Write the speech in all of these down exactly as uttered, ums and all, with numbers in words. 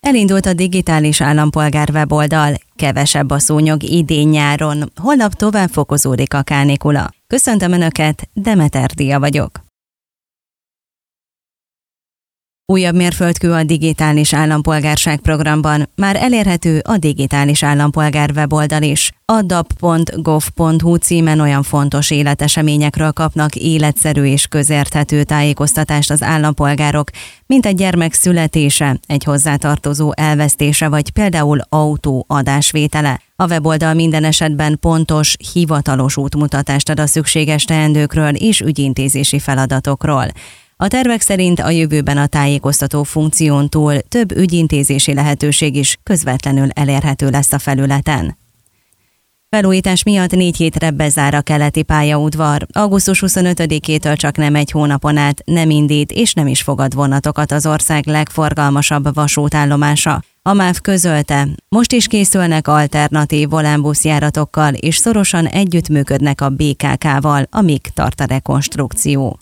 Elindult a digitális állampolgár weboldal, kevesebb a szúnyog idén-nyáron, holnap tovább fokozódik a kánikula. Köszöntöm Önöket, Demeter Dia vagyok. Újabb mérföldkő a digitális állampolgárság programban, már elérhető a digitális állampolgár weboldal is. A d a p pont gov pont hu címen olyan fontos életeseményekről kapnak életszerű és közérthető tájékoztatást az állampolgárok, mint egy gyermek születése, egy hozzátartozó elvesztése vagy például autó adásvétele. A weboldal minden esetben pontos, hivatalos útmutatást ad a szükséges teendőkről és ügyintézési feladatokról. A tervek szerint a jövőben a tájékoztató funkción túl több ügyintézési lehetőség is közvetlenül elérhető lesz a felületen. Felújítás miatt négy hétre bezár a keleti pályaudvar. augusztus huszonötödikétől csak nem egy hónapon át nem indít és nem is fogad vonatokat az ország legforgalmasabb vasútállomása. A MÁV közölte, most is készülnek alternatív volánbuszjáratokkal és szorosan együttműködnek a bé ká ká-val, amíg tart a rekonstrukció.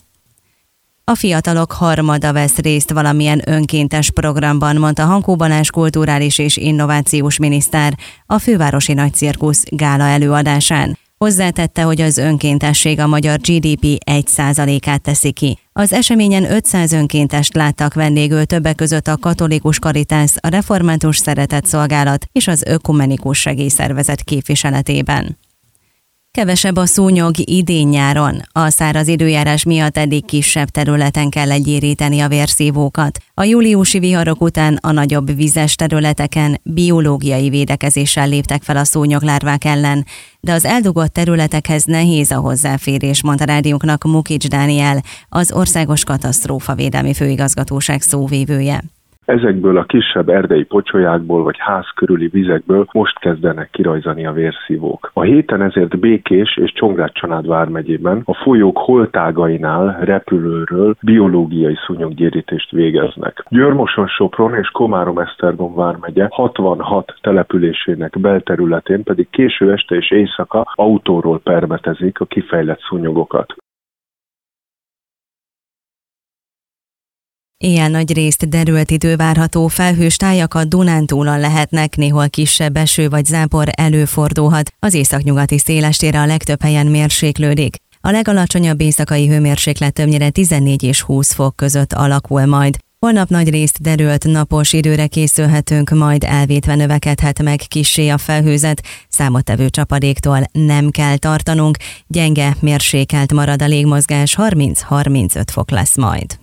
A fiatalok harmada vesz részt valamilyen önkéntes programban, mondta Hankó Balázs kulturális és innovációs miniszter a fővárosi nagycirkusz gála előadásán. Hozzátette, hogy az önkéntesség a magyar gé dé pé egy százalékát teszi ki. Az eseményen ötszáz önkéntest láttak vendégül, többek között a Katolikus Karitász, a Református Szeretetszolgálat és az Ökumenikus Segélyszervezet képviseletében. Kevesebb a szúnyog idén-nyáron. A száraz időjárás miatt eddig kisebb területen kell legyéríteni a vérszívókat. A júliusi viharok után a nagyobb vizes területeken biológiai védekezéssel léptek fel a szúnyoglárvák ellen, de az eldugott területekhez nehéz a hozzáférés, mondta rádiónknak Mukics Dániel, az Országos Katasztrófavédelmi Főigazgatóság szóvivője. Ezekből a kisebb erdei pocsolyákból vagy ház körüli vizekből most kezdenek kirajzani a vérszívók. A héten ezért Békés és Csongrád-Csanád vármegyében a folyók holtágainál repülőről biológiai szúnyoggyérítést végeznek. Győr-Moson-Sopron és Komárom-Esztergom vármegye hatvanhat településének belterületén pedig késő este és éjszaka autóról permetezik a kifejlett szúnyogokat. Éjjel nagy részt derült idő várható, felhős tájak a Dunántúlon lehetnek, néhol kisebb eső vagy zápor előfordulhat, az északnyugati szélestére a legtöbb helyen mérséklődik. A legalacsonyabb éjszakai hőmérséklet többnyire tizennégy és húsz fok között alakul majd. Holnap nagy részt derült napos időre készülhetünk, majd elvétve növekedhet meg kissé a felhőzet, számottevő csapadéktól nem kell tartanunk, gyenge, mérsékelt marad a légmozgás, harminc-harmincöt fok lesz majd.